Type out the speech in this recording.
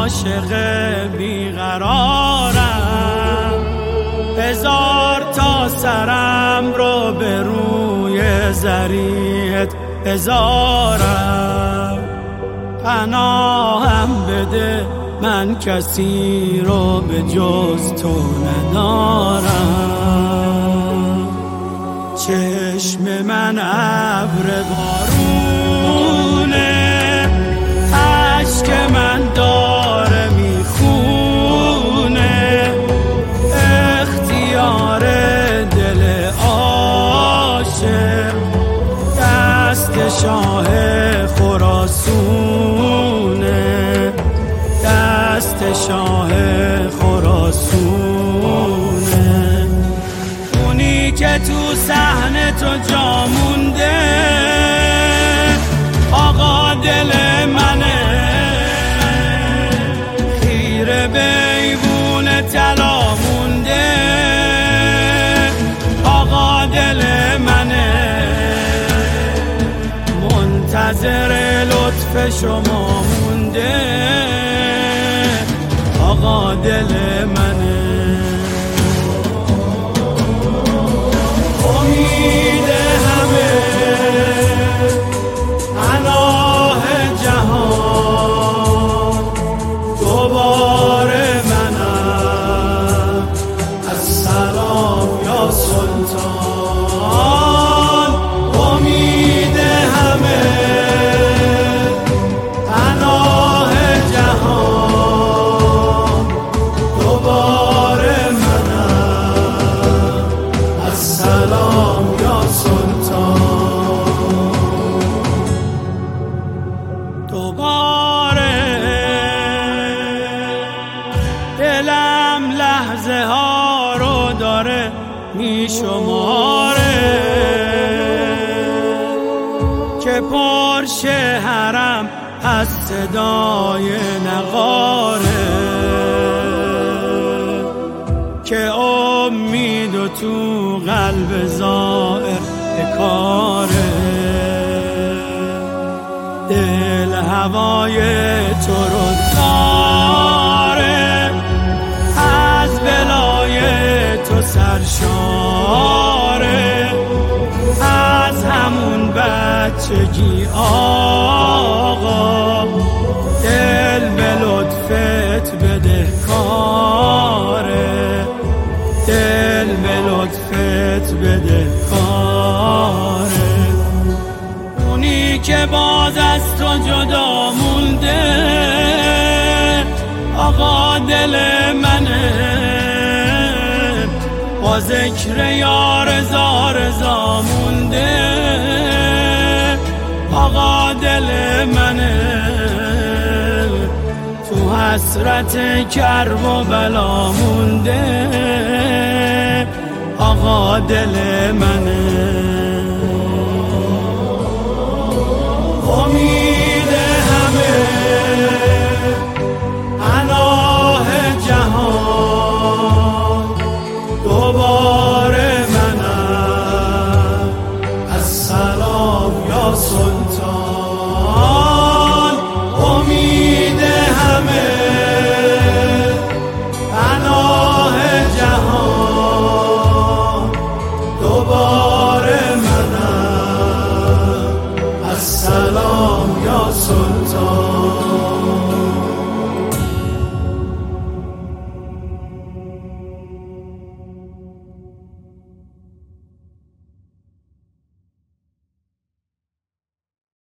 عاشق بیقرارم، هزار تا سرم رو به روی زریت بذارم. پناهم بده من کسی رو به جز تو ندارم. چشم من ابر بارونه، اشک من داره میخونه، اختیار دل عاشق دست شاه خراسونه، دست شاه خراسونه. اونی که تو صحنه تو جا مونده، آقا دل منه، خیره به ایوون طلا مونده، آقا دل منه، منتظر لطف شما مونده، آقا دل منه. امید همه پناه جهان، دوباره منم السلام یا سلطان. امید همه پناه جهان، دوباره منم السلام یا سلطان. دوباره دلم لحظه ها رو داره میشماره، که پر شهرم از صدای نغاره، که امید و تو قلب زائر بکاره. دل هوای تو رو داره، از بلای تو سرشاره، از همون بچگی آقا دل به لطفت بدهکاره، دل به لطفت بدهکاره. اونی که باز از تو جدا مونده، آقا دل منه، با ذکر یار زار زا مونده، آقا دل منه، تو حسرت کرب و بلا مونده، آقا دل منه.